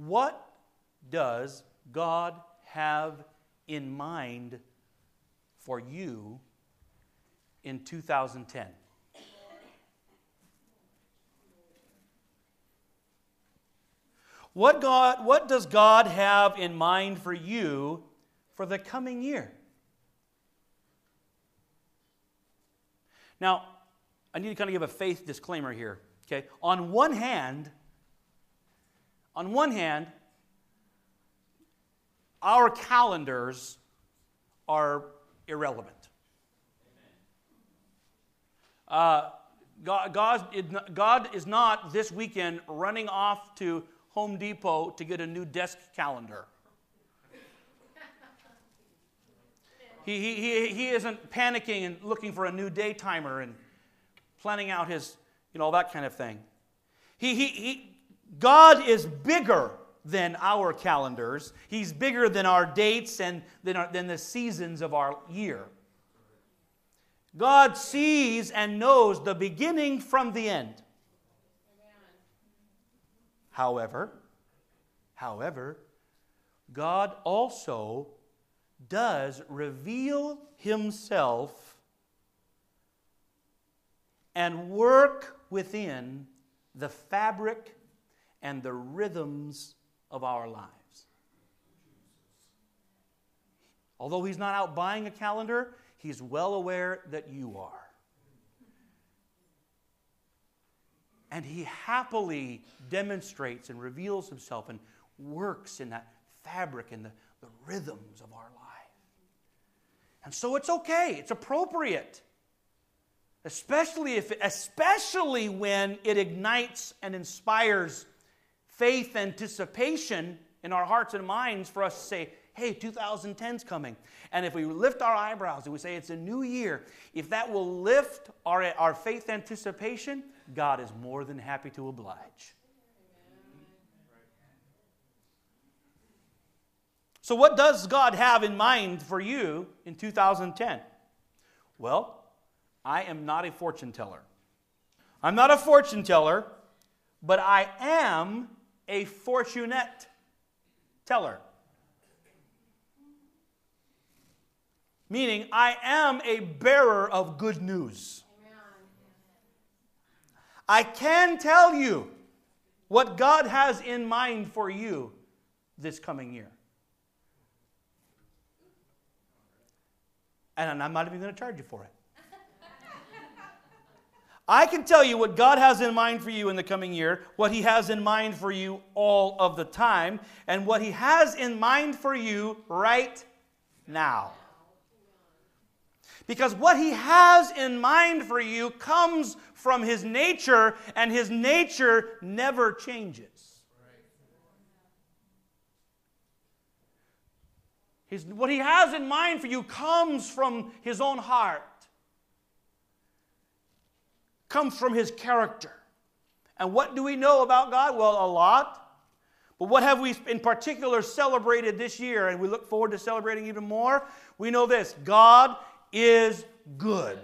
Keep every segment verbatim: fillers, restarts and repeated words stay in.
what does God have in mind for you in two thousand ten? What God, what does God have in mind for you for the coming year? Now, I need to kind of give a faith disclaimer here. Okay? On one hand, on one hand, our calendars are irrelevant. Uh, God, God, is not, God is not this weekend running off to Home Depot to get a new desk calendar. He, he, he, he isn't panicking and looking for a new day timer and planning out his, you know, that kind of thing. He, he, he, God is bigger than our calendars. He's bigger than our dates and than, our, than the seasons of our year. God sees and knows the beginning from the end. However, however, God also does reveal Himself and work within the fabric and the rhythms of our lives. Although He's not out buying a calendar, He's well aware that you are. And He happily demonstrates and reveals Himself and works in that fabric and the, the rhythms of our life. And so it's okay. It's appropriate. Especially, if, especially when it ignites and inspires faith, anticipation in our hearts and minds for us to say, hey, two thousand ten's coming. And if we lift our eyebrows and we say it's a new year, if that will lift our, our faith anticipation, God is more than happy to oblige. So what does God have in mind for you in two thousand ten? Well, I am not a fortune teller. I'm not a fortune teller, but I am a fortunate teller. Meaning, I am a bearer of good news. I can tell you what God has in mind for you this coming year. And I'm not even going to charge you for it. I can tell you what God has in mind for you in the coming year, what He has in mind for you all of the time, and what He has in mind for you right now. Because what He has in mind for you comes from His nature, and His nature never changes. His, what He has in mind for you comes from His own heart. Comes from His character. And what do we know about God? Well, a lot. But what have we in particular celebrated this year, and we look forward to celebrating even more? We know this: God is good.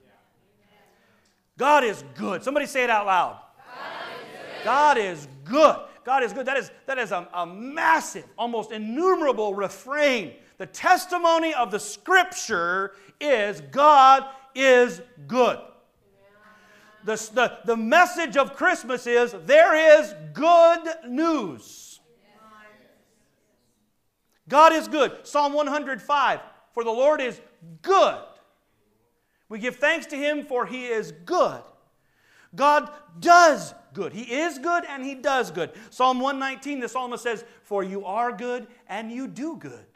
God is good. Somebody say it out loud. God is good. God is good. That is, that is a, a massive, almost innumerable refrain. The testimony of the Scripture is God is good. The, the, the message of Christmas is there is good news. God is good. Psalm one hundred five, for the Lord is good. We give thanks to Him for He is good. God does good. He is good and He does good. Psalm one nineteen, the psalmist says, for you are good and you do good.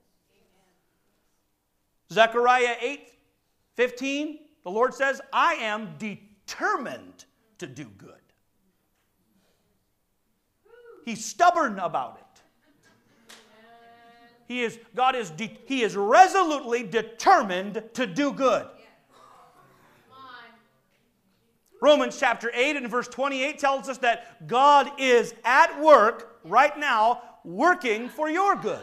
Zechariah eight fifteen, the Lord says, I am determined to do good. He's stubborn about it. He is, God is, de- He is resolutely determined to do good. Romans chapter eight and verse twenty-eight tells us that God is at work right now, working for your good.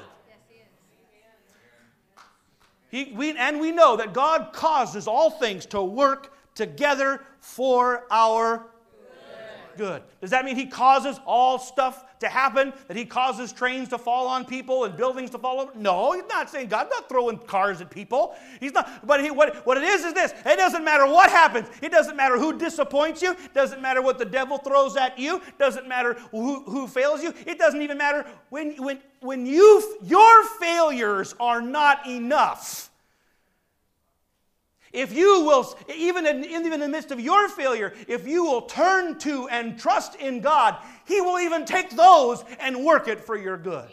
He, we, and we know that God causes all things to work together for our good. good. Does that mean He causes all stuff to happen, that he causes trains to fall on people and buildings to fall over? No, he's not saying God's not throwing cars at people. He's not. But he, what, what it is is this. It doesn't matter what happens. It doesn't matter who disappoints you. It doesn't matter what the devil throws at you. It doesn't matter who, who fails you. It doesn't even matter when, when, when you, your failures are not enough. If you will, even in, even in the midst of your failure, if you will turn to and trust in God, He will even take those and work it for your good.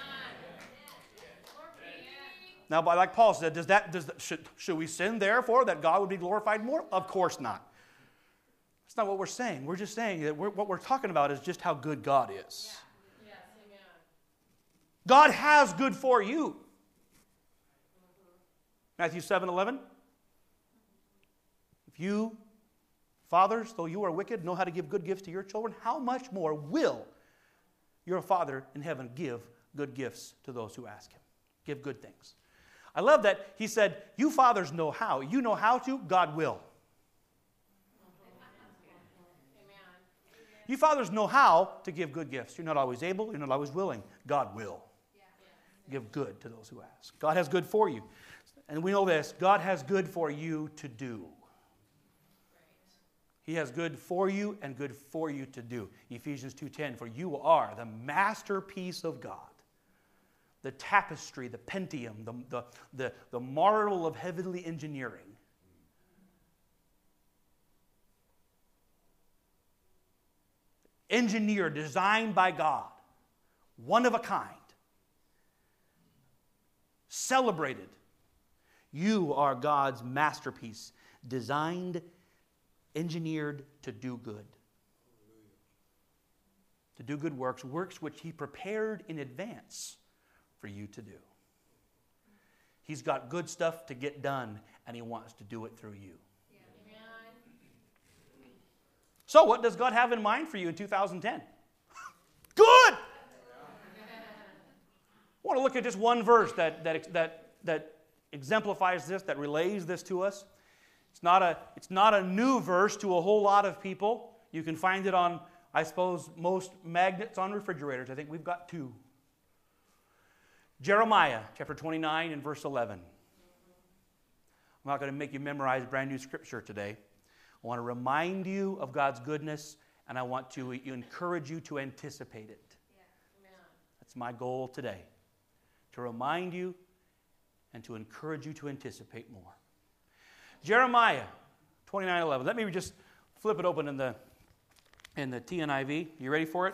Now, like Paul said, does that, does that, should, should we sin therefore that God would be glorified more? Of course not. That's not what we're saying. We're just saying that we're, what we're talking about is just how good God is. Yeah. Yes, God has good for you. Matthew seven eleven. You, fathers, though you are wicked, know how to give good gifts to your children, how much more will your Father in heaven give good gifts to those who ask Him? Give good things. I love that He said, you fathers know how. You know how to, God will. You fathers know how to give good gifts. You're not always able, you're not always willing. God will. Give good to those who ask. God has good for you. And we know this, God has good for you to do. He has good for you and good for you to do. Ephesians two ten, for you are the masterpiece of God. The tapestry, the Pentium, the, the, the, the marvel of heavenly engineering. Engineered, designed by God. One of a kind. Celebrated. You are God's masterpiece, designed, engineered to do good. To do good works, works which He prepared in advance for you to do. He's got good stuff to get done, and He wants to do it through you. Yeah. So what does God have in mind for you in two thousand ten? Good! I want to look at just one verse that, that, that, that exemplifies this, that relays this to us. It's not a, it's not a new verse to a whole lot of people. You can find it on, I suppose, most magnets on refrigerators. I think we've got two. Jeremiah chapter twenty-nine and verse eleven. I'm not going to make you memorize brand new scripture today. I want to remind you of God's goodness, and I want to encourage you to anticipate it. Yeah. That's my goal today. To remind you and to encourage you to anticipate more. Jeremiah twenty-nine eleven. Let me just flip it open in the in the T N I V. You ready for it?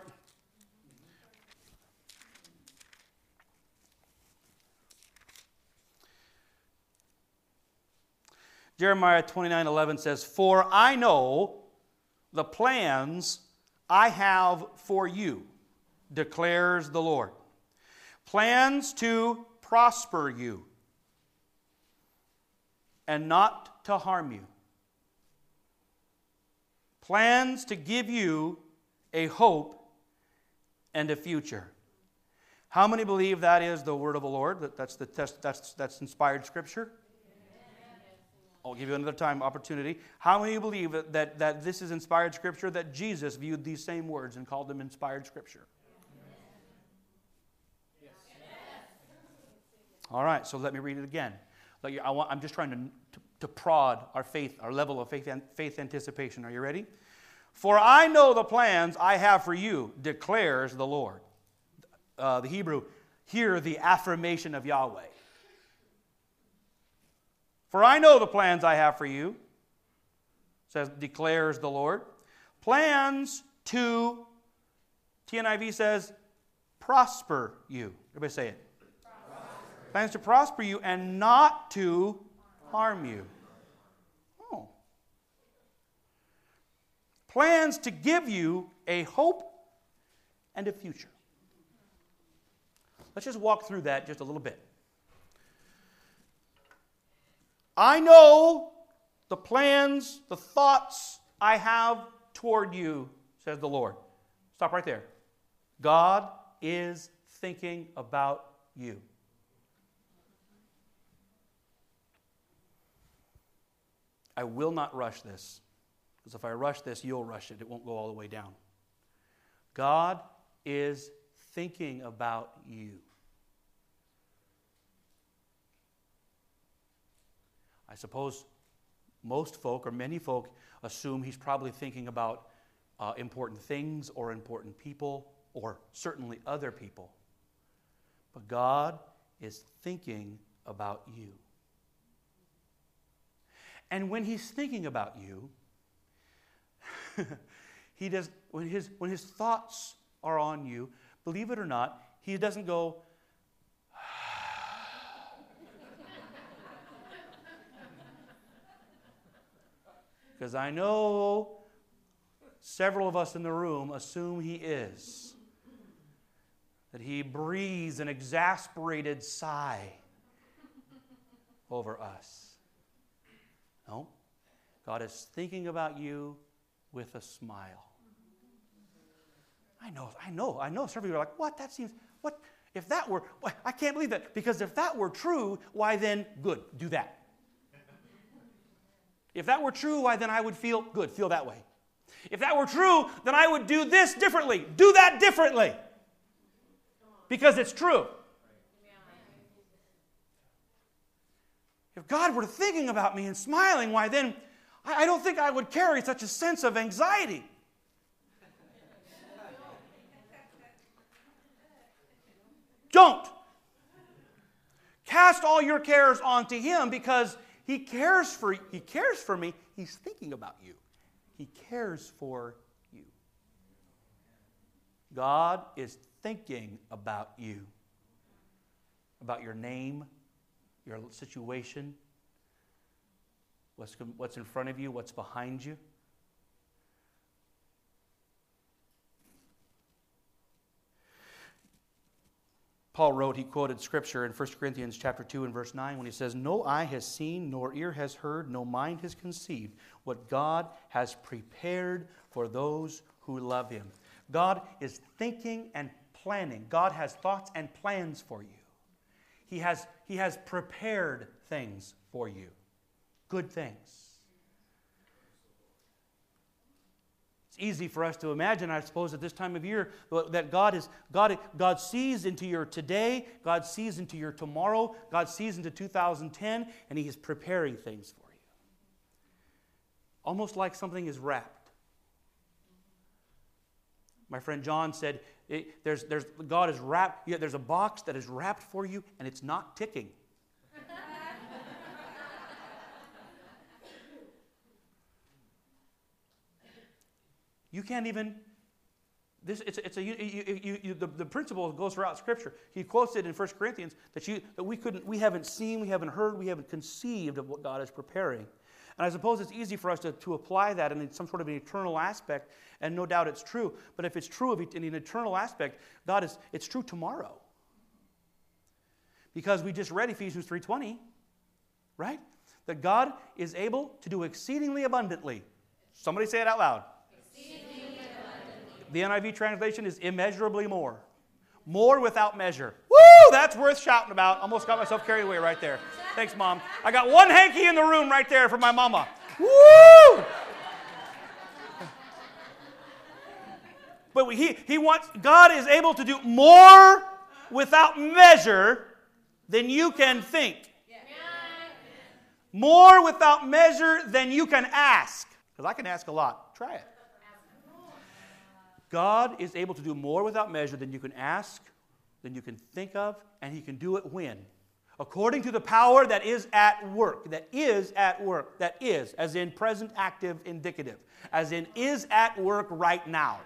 Jeremiah twenty-nine eleven says, for I know the plans I have for you, declares the Lord. Plans to prosper you and not to harm you. Plans to give you a hope and a future. How many believe that is the word of the Lord? That that's the test, that's that's inspired scripture? I'll give you another time opportunity. How many believe that, that, that this is inspired scripture, that Jesus viewed these same words and called them inspired scripture? Yes. All right, so let me read it again. Like I want, I'm just trying to, to, to prod our faith, our level of faith, faith anticipation. Are you ready? For I know the plans I have for you, declares the Lord. Uh, the Hebrew, hear the affirmation of Yahweh. For I know the plans I have for you, says, declares the Lord. Plans to, T N I V says, prosper you. Everybody say it. Prosper. Plans to prosper you and not to harm you. Oh. Plans to give you a hope and a future. Let's just walk through that just a little bit. I know the plans, the thoughts I have toward you, says the Lord. Stop right there. God is thinking about you. I will not rush this, because if I rush this, you'll rush it. It won't go all the way down. God is thinking about you. I suppose most folk, or many folk, assume he's probably thinking about uh, important things or important people, or certainly other people. But God is thinking about you. And when he's thinking about you, he does when his when his thoughts are on you, believe it or not, he doesn't go, because I know several of us in the room assume he is. That he breathes an exasperated sigh over us. No. God is thinking about you with a smile. I know, I know, I know. Several of you are like, what? That seems, what? If that were, I can't believe that. Because if that were true, why then, good, do that. If that were true, why then I would feel good, feel that way. If that were true, then I would do this differently, do that differently. Because it's true. If God were thinking about me and smiling, why then I don't think I would carry such a sense of anxiety. Don't. Cast all your cares onto him because he cares for he cares for me. He's thinking about you. He cares for you. God is thinking about you. About your name, your situation, what's, what's in front of you, what's behind you. Paul wrote, he quoted Scripture in First Corinthians chapter two and verse nine when he says, "No eye has seen, nor ear has heard, no mind has conceived what God has prepared for those who love him." God is thinking and planning. God has thoughts and plans for you. He has, he has prepared things for you. Good things. It's easy for us to imagine, I suppose, at this time of year, that God is God, God sees into your today, God sees into your tomorrow, God sees into two thousand ten, and he is preparing things for you. Almost like something is wrapped. My friend John said, it, there's, there's, God is wrapped, yeah, there's a box that is wrapped for you, and it's not ticking. You can't even, this, it's, it's a, you, you, you, you, the, the principle goes throughout Scripture. He quotes it in First Corinthians that, you, that we, couldn't, we haven't seen, we haven't heard, we haven't conceived of what God is preparing. And I suppose it's easy for us to, to apply that in some sort of an eternal aspect, and no doubt it's true. But if it's true of it in an eternal aspect, God is, it's true tomorrow. Because we just read Ephesians three twenty, right? That God is able to do exceedingly abundantly. Somebody say it out loud. The N I V translation is immeasurably more. More without measure. Woo! That's worth shouting about. Almost got myself carried away right there. Thanks, Mom. I got one hanky in the room right there for my mama. Woo! But he, he wants, God is able to do more without measure than you can think. More without measure than you can ask. Because I can ask a lot. Try it. God is able to do more without measure than you can ask, than you can think of, and he can do it when? According to the power that is at work. That is at work. That is, as in present active indicative. As in is at work right now.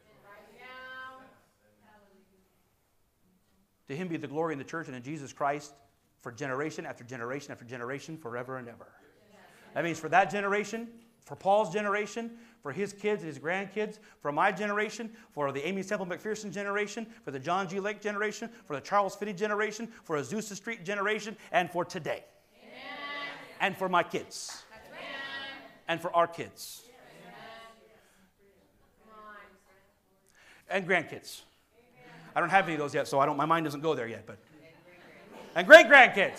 To him be the glory in the church and in Jesus Christ for generation after generation after generation, forever and ever. That means for that generation, for Paul's generation, for his kids and his grandkids, for my generation, for the Amy Semple McPherson generation, for the John G. Lake generation, for the Charles Finney generation, for Azusa Street generation, and for today. Amen. And for my kids. Amen. And for our kids. Amen. And grandkids. I don't have any of those yet, so I don't. My mind doesn't go there yet. But and great-grandkids.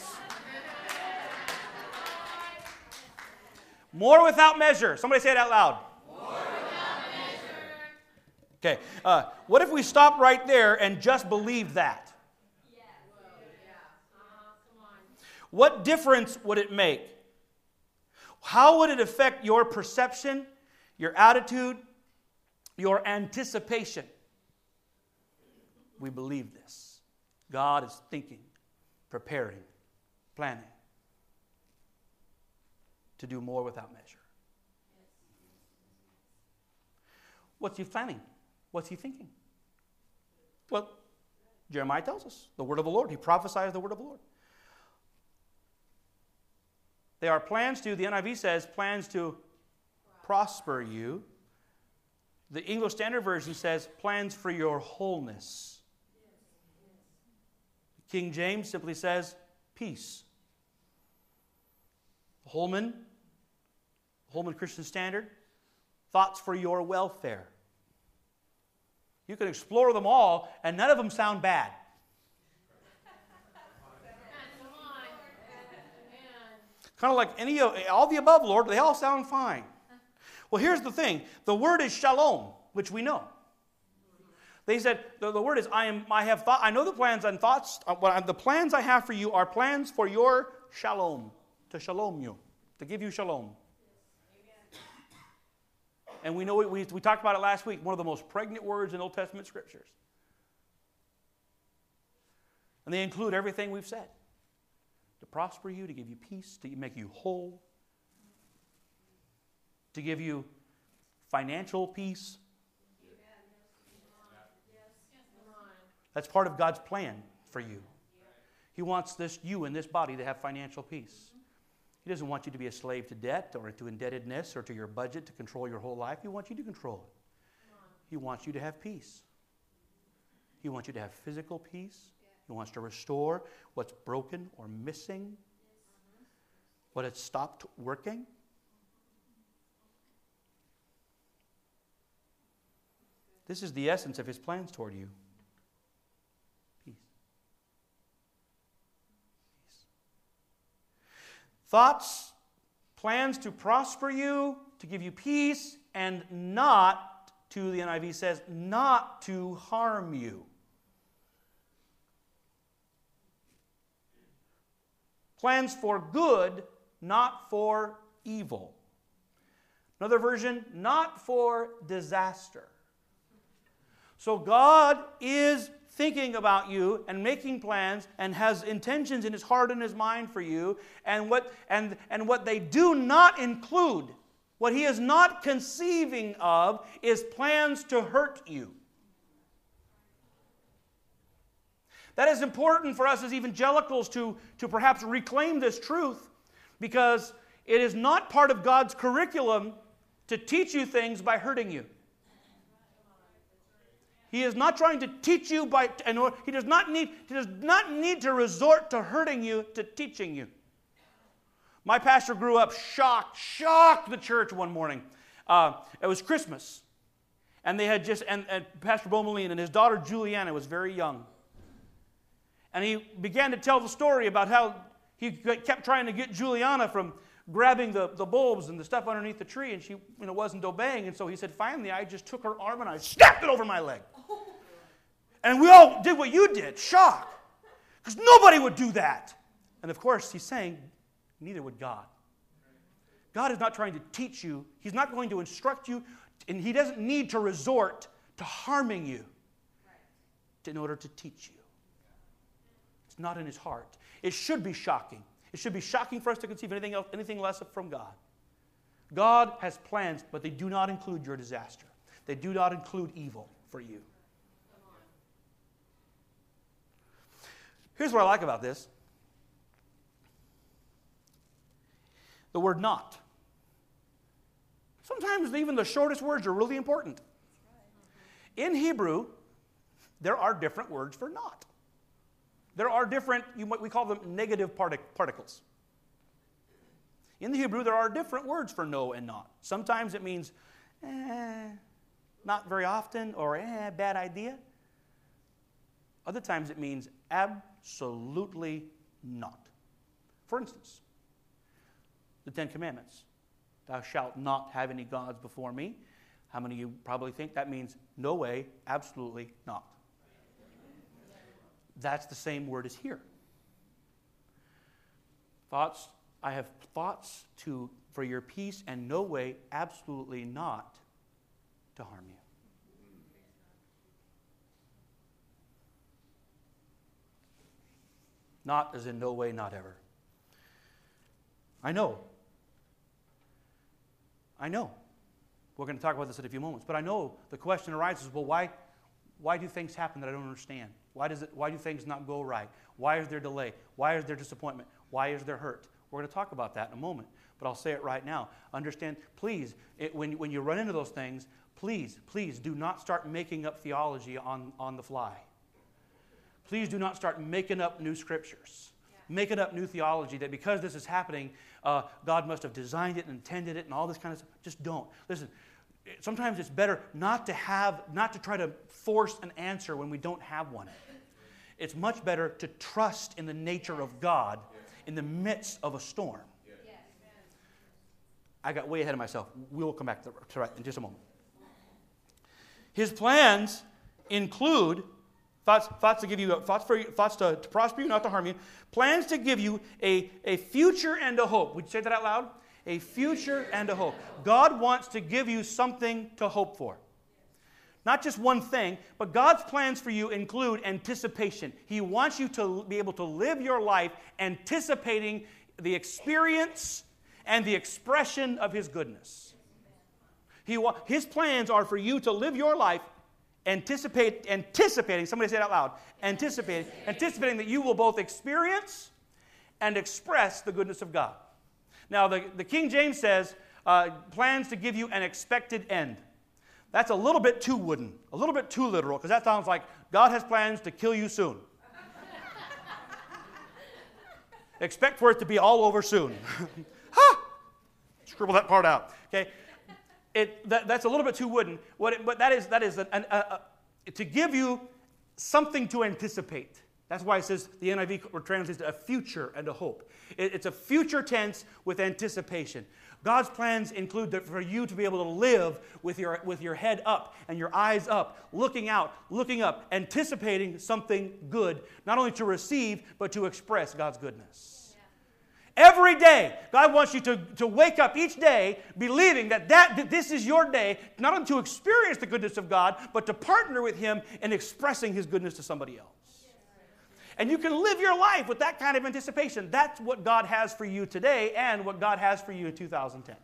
More without measure. Somebody say it out loud. More without measure. Okay, uh, what if we stopped right there and just believed that? What difference would it make? How would it affect your perception, your attitude, your anticipation? We believe this. God is thinking, preparing, planning to do more without measure. What's he planning? What's he thinking? Well, Jeremiah tells us the word of the Lord. He prophesies the word of the Lord. They are plans to, the N I V says, plans to prosper you. The English Standard Version says, plans for your wholeness. King James simply says, peace. Holman, Holman Christian Standard, thoughts for your welfare. You can explore them all, and none of them sound bad. Kind of like any of all the above, Lord, they all sound fine. Well, here's the thing. The word is shalom, which we know. They said, the, the word is, I am. I have thought. I know the plans and thoughts. Uh, what, the plans I have for you are plans for your shalom, to shalom you, to give you shalom. And we know, we, we, we talked about it last week, one of the most pregnant words in Old Testament scriptures. And they include everything we've said. To prosper you, to give you peace, to make you whole, to give you financial peace. That's part of God's plan for you. He wants this you and this body to have financial peace. He doesn't want you to be a slave to debt or to indebtedness or to your budget to control your whole life. He wants you to control it. He wants you to have peace. He wants you to have physical peace. He wants to restore what's broken or missing, what had stopped working. This is the essence of his plans toward you. Peace. Peace. Thoughts, plans to prosper you, to give you peace, and not to, the N I V says, not to harm you. Plans for good, not for evil. Another version, not for disaster. So God is thinking about you and making plans and has intentions in his heart and his mind for you. And what, and, and what they do not include, what he is not conceiving of, is plans to hurt you. That is important for us as evangelicals to, to perhaps reclaim this truth, because it is not part of God's curriculum to teach you things by hurting you. He is not trying to teach you by, and he does not need, he does not need to resort to hurting you to teaching you. My pastor grew up shocked, shocked the church one morning. Uh, it was Christmas, and they had just, and, and Pastor Beaumoulin and his daughter Juliana was very young. And he began to tell the story about how he kept trying to get Juliana from grabbing the, the bulbs and the stuff underneath the tree, and she you know, wasn't obeying. And so he said, finally, I just took her arm and I snapped it over my leg. And we all did what you did, shock. Because nobody would do that. And of course, he's saying, neither would God. God is not trying to teach you. He's not going to instruct you. And he doesn't need to resort to harming you in order to teach you. It's not in his heart. It should be shocking. It should be shocking for us to conceive anything else, anything less from God. God has plans, but they do not include your disaster. They do not include evil for you. Here's what I like about this. The word not. Sometimes even the shortest words are really important. In Hebrew, there are different words for not. There are different, you might, we call them negative partic- particles. In the Hebrew, there are different words for no and not. Sometimes it means, eh, not very often, or eh, bad idea. Other times it means absolutely not. For instance, the Ten Commandments. Thou shalt not have any gods before me. How many of you probably think that means No way, absolutely not. That's the same word as here. Thoughts, I have thoughts to for your peace, and no way, absolutely not, to harm you. Not as in no way, not ever. I know. I know. We're going to talk about this in a few moments. But I know the question arises, well, why, why do things happen that I don't understand? Why does it? Why do things not go right? Why is there delay? Why is there disappointment? Why is there hurt? We're going to talk about that in a moment. But I'll say it right now. Understand, please, it, when, when you run into those things, please, please do not start making up theology on, on the fly. Please do not start making up new scriptures. Yeah. Making up new theology that because this is happening, uh, God must have designed it and intended it and all this kind of stuff. Just don't. Listen, sometimes it's better not to have, not to try to force an answer when we don't have one. It's much better to trust in the nature of God in the midst of a storm. I got way ahead of myself. We will come back to that in just a moment. His plans include thoughts, thoughts to give you thoughts for thoughts to, to prosper you, not to harm you. Plans to give you a, a future and a hope. Would you say that out loud? A future and a hope. God wants to give you something to hope for. Not just one thing, but God's plans for you include anticipation. He wants you to be able to live your life anticipating the experience and the expression of His goodness. He wa- His plans are for you to live your life anticipate, anticipating, somebody say it out loud, anticipating, anticipating that you will both experience and express the goodness of God. Now, the, the King James says, uh, plans to give you an expected end. That's a little bit too wooden, a little bit too literal, because that sounds like God has plans to kill you soon. Expect for it to be all over soon. Ha! Scribble that part out. Okay, it that, that's a little bit too wooden. What it, but that is that is an, an, a, a, to give you something to anticipate. That's why it says the N I V translates a future and a hope. It, it's a future tense with anticipation. God's plans include that for you to be able to live with your with your head up and your eyes up, looking out, looking up, anticipating something good, not only to receive but to express God's goodness. Every day, God wants you to, to wake up each day believing that, that that this is your day, not only to experience the goodness of God, but to partner with Him in expressing His goodness to somebody else. And you can live your life with that kind of anticipation. That's what God has for you today and what God has for you in two thousand ten.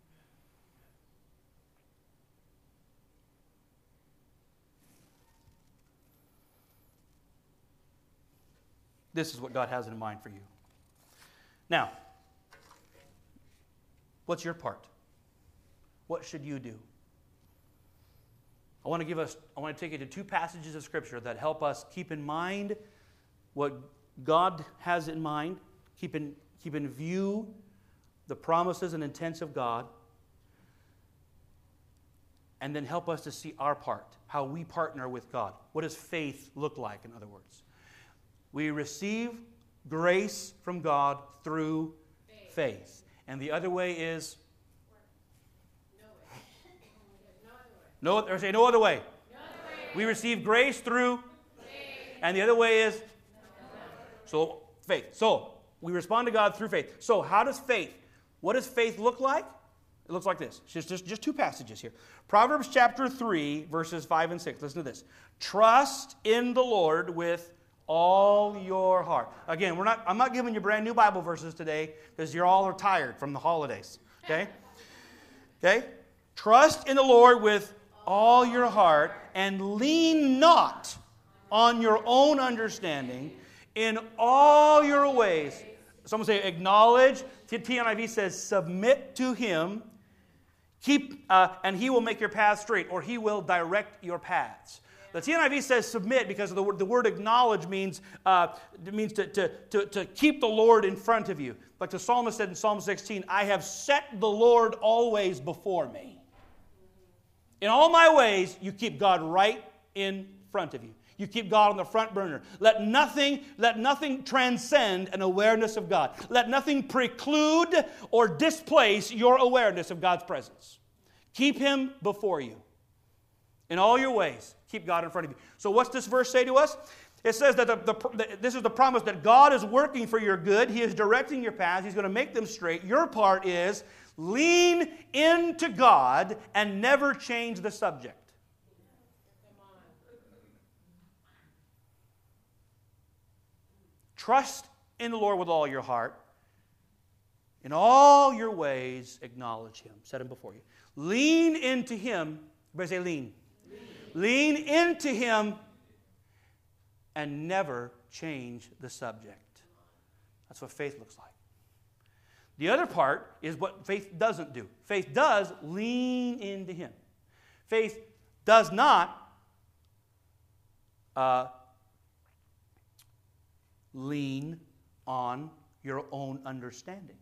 This is what God has in mind for you. Now, what's your part? What should you do? I want to give us, I want to take you to two passages of Scripture that help us keep in mind what God has in mind, keep in, keep in view the promises and intents of God, and then help us to see our part, how we partner with God. What does faith look like, in other words? We receive grace from God through faith. faith. And the other way is? No, or say no other way. No other way. We receive grace through faith. And the other way is? So, faith. So, we respond to God through faith. So, how does faith, what does faith look like? It looks like this. Just, just, just two passages here. Proverbs chapter three, verses five and six. Listen to this. Trust in the Lord with all your heart. Again, we're not. I'm not giving you brand new Bible verses today because you're all are tired from the holidays. Okay? Okay? Trust in the Lord with all your heart and lean not on your own understanding. In all your ways. Someone say acknowledge. T N I V says submit to Him. Keep, uh, and He will make your path straight, or He will direct your paths. The T N I V says submit because of the word, the word acknowledge means, uh, it means to, to, to, to keep the Lord in front of you. Like the psalmist said in Psalm sixteen, I have set the Lord always before me. In all my ways, you keep God right in front of you. You keep God on the front burner. Let nothing, let nothing transcend an awareness of God. Let nothing preclude or displace your awareness of God's presence. Keep Him before you. In all your ways, keep God in front of you. So what's this verse say to us? It says that the, the, this is the promise that God is working for your good. He is directing your paths. He's going to make them straight. Your part is lean into God and never change the subject. Trust in the Lord with all your heart. In all your ways, acknowledge Him. Set Him before you. Lean into Him. Everybody say lean. Lean. Lean into Him and never change the subject. That's what faith looks like. The other part is what faith doesn't do. Faith does lean into Him. Faith does not uh, lean on your own understanding.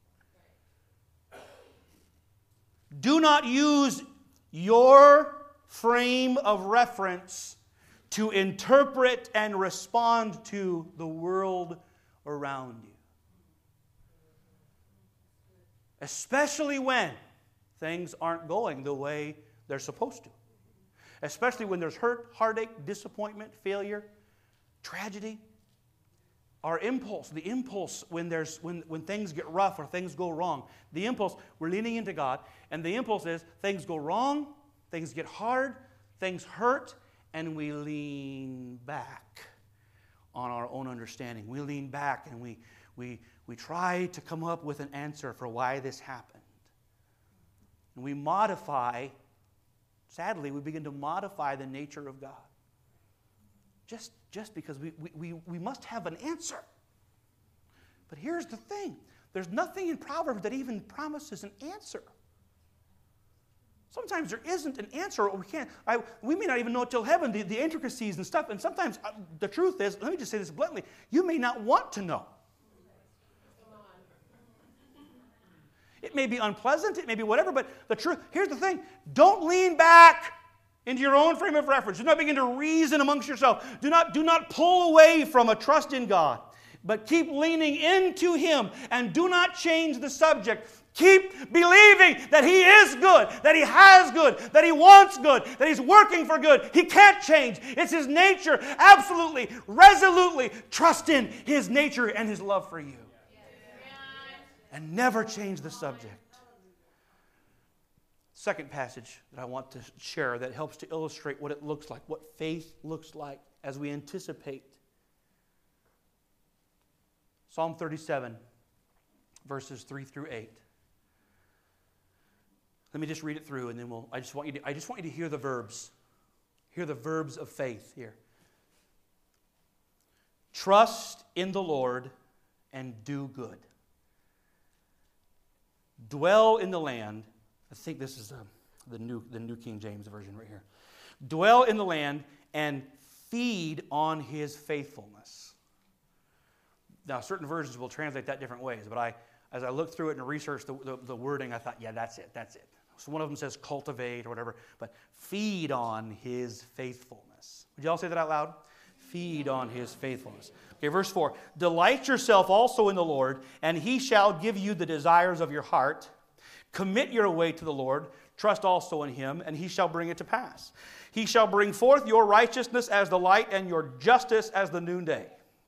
Do not use your frame of reference to interpret and respond to the world around you. Especially when things aren't going the way they're supposed to. Especially when there's hurt, heartache, disappointment, failure, tragedy. Our impulse, the impulse when there's when, when things get rough or things go wrong, the impulse, we're leaning into God, and the impulse is things go wrong, things get hard, things hurt, and we lean back on our own understanding. We lean back and we we we try to come up with an answer for why this happened. And we modify, sadly, we begin to modify the nature of God. Just, just because we, we, we must have an answer. But here's the thing. There's nothing in Proverbs that even promises an answer. Sometimes there isn't an answer, or we can't. I, we may not even know till heaven the, the intricacies and stuff. And sometimes uh, the truth is, let me just say this bluntly, you may not want to know. It may be unpleasant, it may be whatever, but the truth, here's the thing. Don't lean back into your own frame of reference. Do not begin to reason amongst yourself. Do not, do not pull away from a trust in God, but keep leaning into Him and do not change the subject. Keep believing that He is good, that He has good, that He wants good, that He's working for good. He can't change. It's His nature. Absolutely, resolutely trust in His nature and His love for you. And never change the subject. Second passage that I want to share that helps to illustrate what it looks like, what faith looks like as we anticipate. Psalm thirty-seven, verses three through eight. Let me just read it through, and then we'll. I just want you to. I just want you to hear the verbs. Hear the verbs of faith here. Trust in the Lord and do good. Dwell in the land. I think this is uh, the new the New King James Version right here. Dwell in the land and feed on His faithfulness. Now, certain versions will translate that different ways, but I, as I looked through it and researched the, the, the wording, I thought, yeah, that's it, that's it. So one of them says cultivate or whatever, but feed on His faithfulness. Would you all say that out loud? Feed on His faithfulness. Okay, verse four. Delight yourself also in the Lord, and He shall give you the desires of your heart. Commit your way to the Lord. Trust also in Him, and He shall bring it to pass. He shall bring forth your righteousness as the light and your justice as the noonday.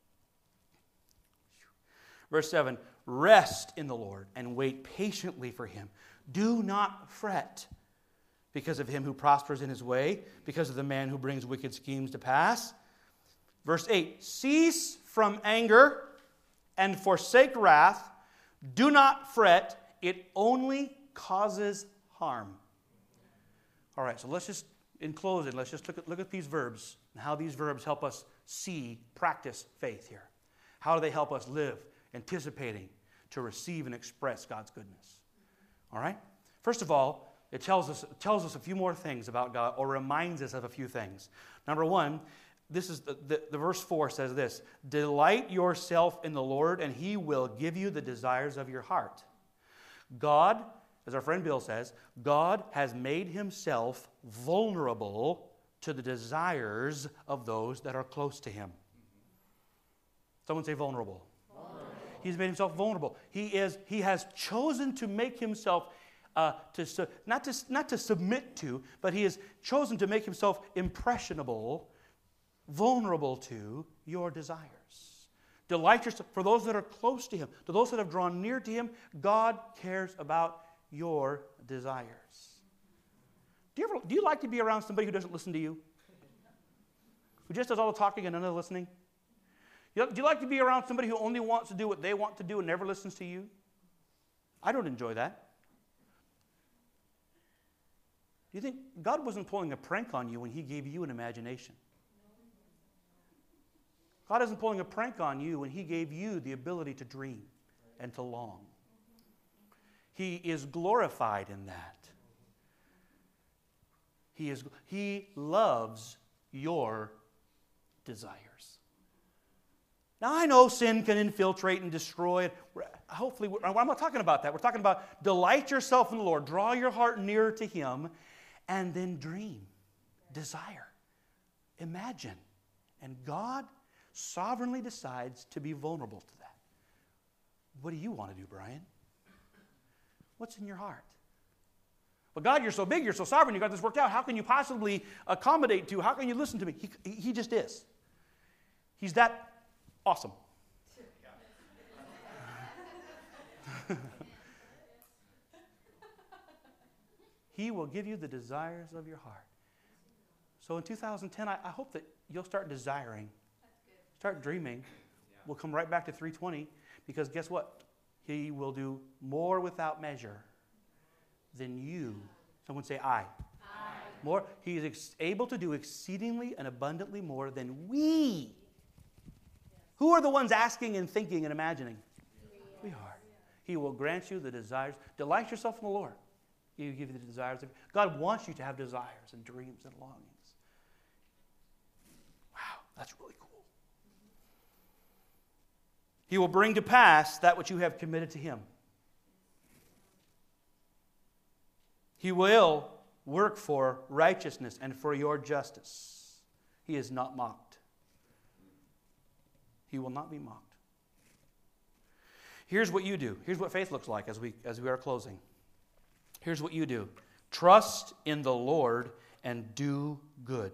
Verse seven. Rest in the Lord and wait patiently for Him. Do not fret because of him who prospers in his way, because of the man who brings wicked schemes to pass. Verse eight, cease from anger and forsake wrath. Do not fret. It only causes harm. All right, so let's just, in closing, let's just look at, look at these verbs and how these verbs help us see, practice faith here. How do they help us live, anticipating to receive and express God's goodness? All right? First of all, it tells us, it tells us a few more things about God, or reminds us of a few things. Number one, This is the, the, the verse four says this: delight yourself in the Lord, and He will give you the desires of your heart. God, as our friend Bill says, God has made Himself vulnerable to the desires of those that are close to Him. Someone say vulnerable. vulnerable. He's made Himself vulnerable. He is. He has chosen to make Himself uh, to su- not to not to submit to, but he has chosen to make himself impressionable, vulnerable to your desires. Delight yourself, for those that are close to him, to those that have drawn near to him, God cares about your desires. Do you, ever, do you like to be around somebody who doesn't listen to you? Who just does all the talking and none of the listening? You, do you like to be around somebody who only wants to do what they want to do and never listens to you? I don't enjoy that. Do you think God wasn't pulling a prank on you when he gave you an imagination? God isn't pulling a prank on you when he gave you the ability to dream and to long. He is glorified in that. He is, he loves your desires. Now, I know sin can infiltrate and destroy it. Hopefully, I'm not talking about that. We're talking about delight yourself in the Lord. Draw your heart nearer to him, and then dream, desire, imagine. And God sovereignly decides to be vulnerable to that. What do you want to do, Brian? What's in your heart? But God, you're so big, you're so sovereign, you got this worked out. How can you possibly accommodate to? How can you listen to me? He, he just is. He's that awesome. He will give you the desires of your heart. So in two thousand ten, I, I hope that you'll start desiring. Start dreaming. We'll come right back to three twenty, because guess what? He will do more without measure than you. Someone say, I. I. More. He is ex- able to do exceedingly and abundantly more than we. Who are the ones asking and thinking and imagining? We are. He will grant you the desires. Delight yourself in the Lord. He will give you the desires of God. Wants you to have desires and dreams and longings. Wow, that's really cool. He will bring to pass that which you have committed to him. He will work for righteousness and for your justice. He is not mocked. He will not be mocked. Here's what you do. Here's what faith looks like as we, as we are closing. Here's what you do. Trust in the Lord and do good.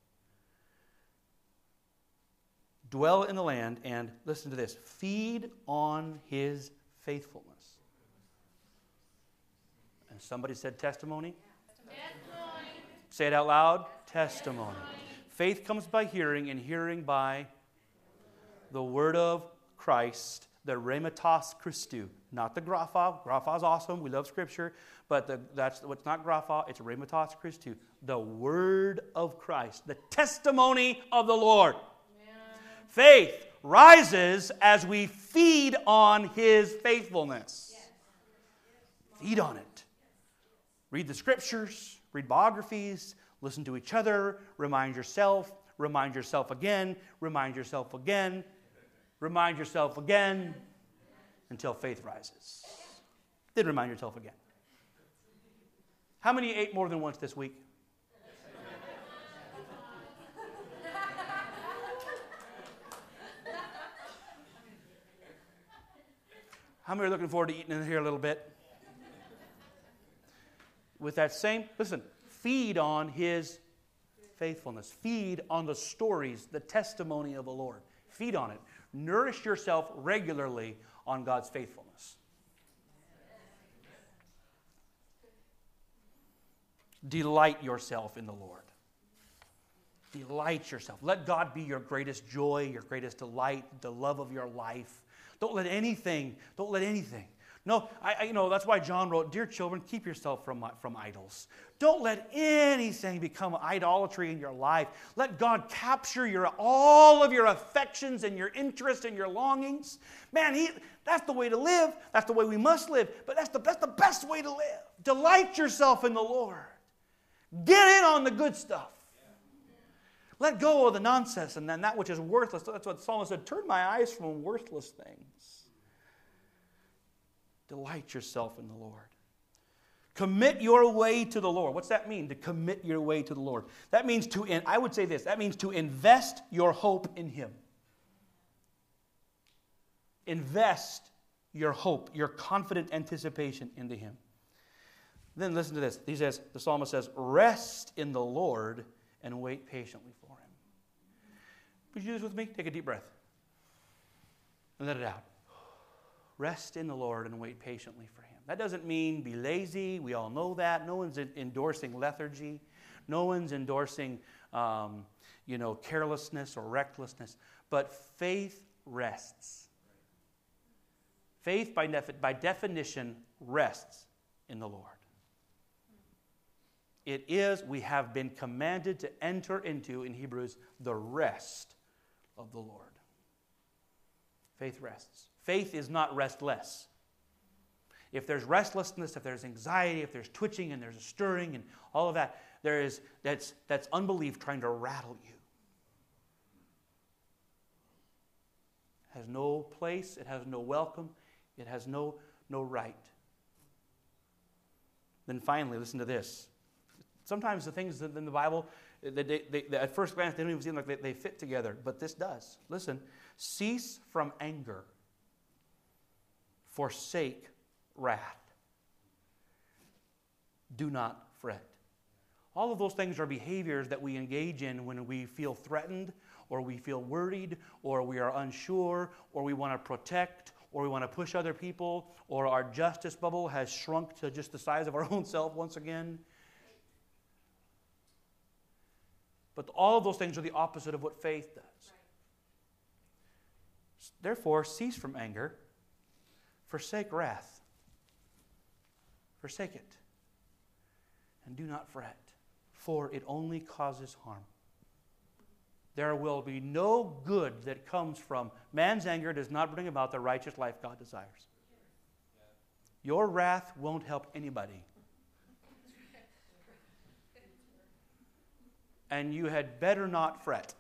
Dwell in the land and, listen to this, feed on his faithfulness. And somebody said testimony? Testimony. Say it out loud. Testimony. Testimony. Faith comes by hearing, and hearing by the word of Christ, the rhematos Christou, not the grapha. Grapha is awesome. We love Scripture, but the, that's what's not grapha. It's rhematos Christou, the word of Christ, the testimony of the Lord. Amen. Faith rises as we feed on his faithfulness. Yes. Feed on it. Read the Scriptures, read biographies, listen to each other, remind yourself, remind yourself again, remind yourself again, remind yourself again, until faith rises. Then remind yourself again. How many ate more than once this week? How many are looking forward to eating in here a little bit? With that same, listen, feed on his faithfulness. Feed on the stories, the testimony of the Lord. Feed on it. Nourish yourself regularly on God's faithfulness. Delight yourself in the Lord. Delight yourself. Let God be your greatest joy, your greatest delight, the love of your life. Don't let anything, don't let anything. No, I, I, you know, that's why John wrote, "Dear children, keep yourself from, from idols." Don't let anything become idolatry in your life. Let God capture your all of your affections and your interests and your longings. Man, he, that's the way to live. That's the way we must live. But that's the, that's the best way to live. Delight yourself in the Lord. Get in on the good stuff. Let go of the nonsense and then that which is worthless. That's what the psalmist said. Turn my eyes from worthless things. Delight yourself in the Lord. Commit your way to the Lord. What's that mean, to commit your way to the Lord? That means to, I would say this, that means to invest your hope in him. Invest your hope, your confident anticipation into him. Then listen to this. He says, the psalmist says, rest in the Lord and wait patiently for him. Would you do this with me? Take a deep breath. And let it out. Rest in the Lord and wait patiently for him. That doesn't mean be lazy. We all know that. No one's endorsing lethargy. No one's endorsing um, you know, carelessness or recklessness. But faith rests. Faith, by, def- by definition, rests in the Lord. It is, we have been commanded to enter into, in Hebrews, the rest of the Lord. Faith rests. Faith is not restless. If there's restlessness, if there's anxiety, if there's twitching and there's a stirring and all of that, there is that's that's unbelief trying to rattle you. It has no place, it has no welcome, it has no no right. Then finally, listen to this. Sometimes the things in the Bible, they, they, they, at first glance, they don't even seem like they, they fit together, but this does. Listen, cease from anger, forsake wrath. Do not fret. All of those things are behaviors that we engage in when we feel threatened, or we feel worried, or we are unsure, or we want to protect, or we want to push other people, or our justice bubble has shrunk to just the size of our own self once again. But all of those things are the opposite of what faith does. Right. Therefore, cease from anger, forsake wrath, forsake it, and do not fret, for it only causes harm. There will be no good that comes from man's anger does not bring about the righteous life God desires. Your wrath won't help anybody. And you had better not fret.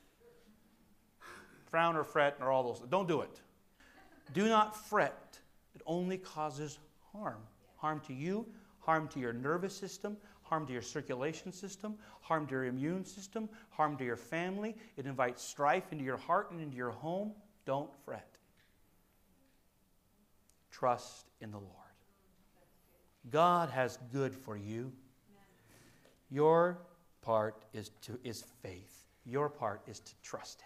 Frown or fret or all those. Don't do it. Do not fret. It only causes harm. Harm to you, harm to your nervous system, harm to your circulation system, harm to your immune system, harm to your family. It invites strife into your heart and into your home. Don't fret. Trust in the Lord. God has good for you. Your part is to is faith. Your part is to trust him.